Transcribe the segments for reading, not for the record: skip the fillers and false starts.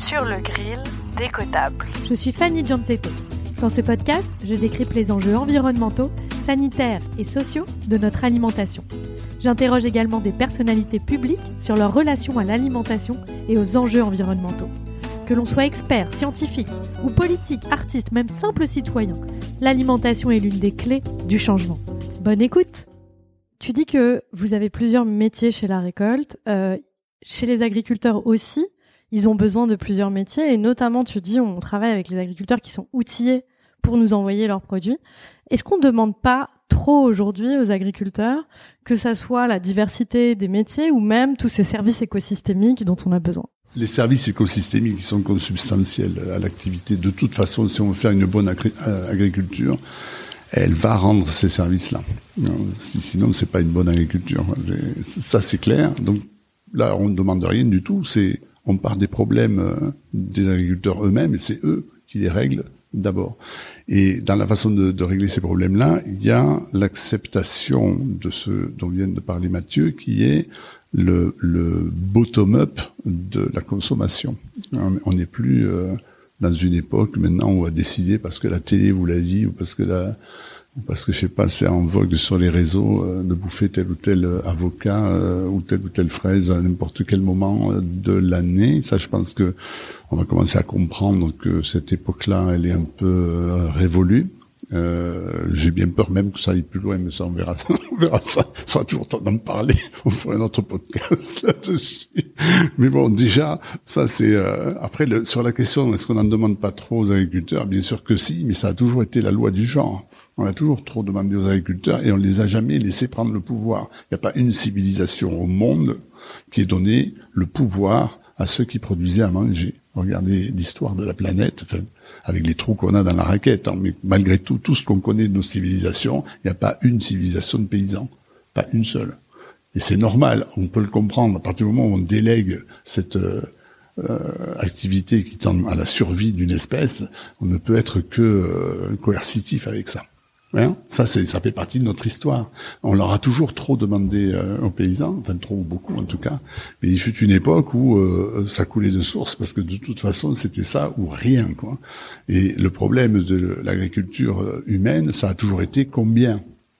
Sur le grill décotable. Je suis Fanny Gianzetto. Dans ce podcast, je décrypte les enjeux environnementaux, sanitaires et sociaux de notre alimentation. J'interroge également des personnalités publiques sur leur relation à l'alimentation et aux enjeux environnementaux. Que l'on soit expert, scientifique ou politique, artiste, même simple citoyen, l'alimentation est l'une des clés du changement. Bonne écoute! Tu dis que vous avez plusieurs métiers chez La Récolte. Chez les agriculteurs aussi, ils ont besoin de plusieurs métiers. Et notamment, tu dis, on travaille avec les agriculteurs qui sont outillés pour nous envoyer leurs produits. Est-ce qu'on ne demande pas trop aujourd'hui aux agriculteurs que ça soit la diversité des métiers ou même tous ces services écosystémiques dont on a besoin? Les services écosystémiques qui sont consubstantiels à l'activité, de toute façon, si on veut faire une bonne agriculture, elle va rendre ces services-là. Sinon, c'est pas une bonne agriculture. Ça, c'est clair. Donc là, on ne demande rien du tout. On part des problèmes des agriculteurs eux-mêmes et c'est eux qui les règlent d'abord. Et dans la façon de régler ces problèmes-là, il y a l'acceptation de ce dont vient de parler Mathieu, qui est le bottom-up de la consommation. On n'est plus dans une époque maintenant où on va décider parce que la télé vous l'a dit ou parce que je sais pas, c'est en vogue sur les réseaux de bouffer tel ou tel avocat ou telle fraise à n'importe quel moment de l'année. Ça, je pense que on va commencer à comprendre que cette époque-là, elle est un peu révolue. J'ai bien peur même que ça aille plus loin, mais ça, on verra ça. Ça sera toujours temps d'en parler. On fera un autre podcast là-dessus. Mais bon, déjà, ça c'est... Après, sur la question, est-ce qu'on n'en demande pas trop aux agriculteurs? Bien sûr que si, mais ça a toujours été la loi du genre. On a toujours trop demandé aux agriculteurs et on les a jamais laissés prendre le pouvoir. Il n'y a pas une civilisation au monde qui ait donné le pouvoir à ceux qui produisaient à manger. Regardez l'histoire de la planète, enfin, avec les trous qu'on a dans la raquette. Mais malgré tout ce qu'on connaît de nos civilisations, il n'y a pas une civilisation de paysans. Pas une seule. Et c'est normal, on peut le comprendre. À partir du moment où on délègue cette activité qui tend à la survie d'une espèce, on ne peut être que coercitif avec ça. Hein, ça fait partie de notre histoire. On leur a toujours trop demandé aux paysans, enfin trop ou beaucoup en tout cas. Mais il fut une époque où ça coulait de source parce que de toute façon c'était ça ou rien, quoi. Et le problème de l'agriculture humaine, ça a toujours été combien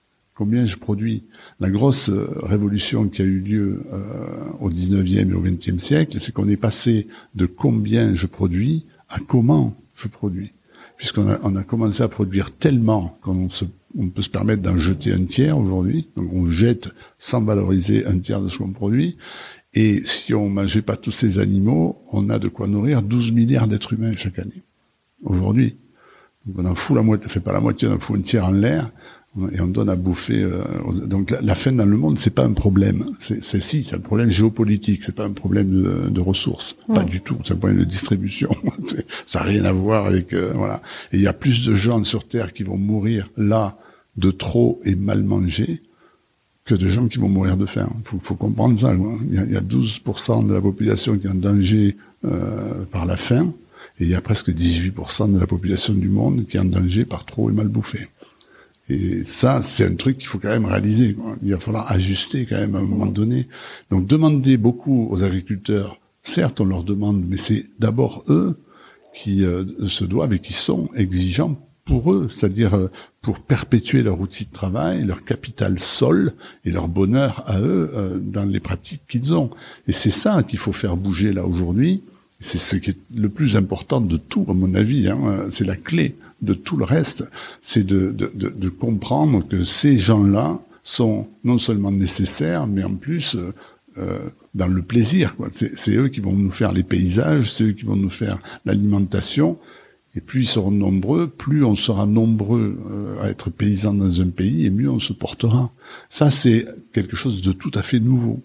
je produis. La grosse révolution qui a eu lieu au 19e et au 20e siècle, c'est qu'on est passé de combien je produis à comment je produis. Puisqu'on a commencé à produire tellement qu'on peut se permettre d'en jeter un tiers aujourd'hui. Donc on jette sans valoriser un tiers de ce qu'on produit. Et si on mangeait pas tous ces animaux, on a de quoi nourrir 12 milliards d'êtres humains chaque année. Aujourd'hui. Donc on en fout la moitié, fait pas la moitié, on en fout un tiers en l'air. Et on donne à bouffer. Donc la faim dans le monde, c'est pas un problème. C'est un problème géopolitique. C'est pas un problème de ressources. Pas du tout. C'est un problème de distribution. Ça n'a rien à voir avec voilà. Et il y a plus de gens sur Terre qui vont mourir là de trop et mal manger que de gens qui vont mourir de faim. Faut comprendre ça. Quoi. Il y a 12% de la population qui est en danger par la faim, et il y a presque 18% de la population du monde qui est en danger par trop et mal bouffer. Et ça, c'est un truc qu'il faut quand même réaliser, quoi. Il va falloir ajuster quand même à un moment donné. Donc, demander beaucoup aux agriculteurs, certes, on leur demande, mais c'est d'abord eux qui se doivent et qui sont exigeants pour eux, c'est-à-dire pour perpétuer leur outil de travail, leur capital sol et leur bonheur à eux dans les pratiques qu'ils ont. Et c'est ça qu'il faut faire bouger là aujourd'hui. C'est ce qui est le plus important de tout, à mon avis, hein. C'est la clé de tout le reste, c'est de comprendre que ces gens-là sont non seulement nécessaires, mais en plus dans le plaisir, quoi. C'est eux qui vont nous faire les paysages, c'est eux qui vont nous faire l'alimentation. Et plus ils seront nombreux, plus on sera nombreux à être paysans dans un pays, et mieux on se portera. Ça, c'est quelque chose de tout à fait nouveau.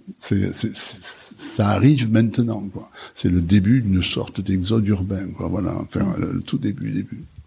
Ça arrive maintenant, quoi. C'est le début d'une sorte d'exode urbain, quoi. Voilà, enfin, le tout début.